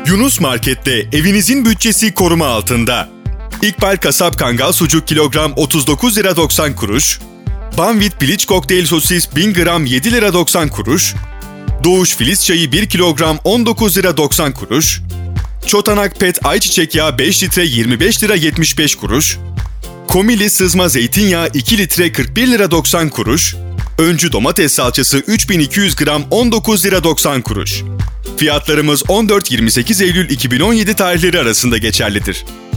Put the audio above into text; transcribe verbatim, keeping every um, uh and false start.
Yunus Market'te evinizin bütçesi koruma altında. İkbal Kasap Kangal Sucuk kilogram otuz dokuz lira doksan kuruş. Banvit Piliç Kokteyl Sosis bin gram yedi lira doksan kuruş. Doğuş Filiz Çayı bir kilogram on dokuz lira doksan kuruş. Çotanak Pet Ayçiçek Yağı beş litre yirmi beş lira yetmiş beş kuruş. Komili Sızma Zeytinyağı iki litre kırk bir lira doksan kuruş. Öncü Domates Salçası üç bin iki yüz gram on dokuz lira doksan kuruş. Fiyatlarımız on dört yirmi sekiz Eylül iki bin on yedi tarihleri arasında geçerlidir.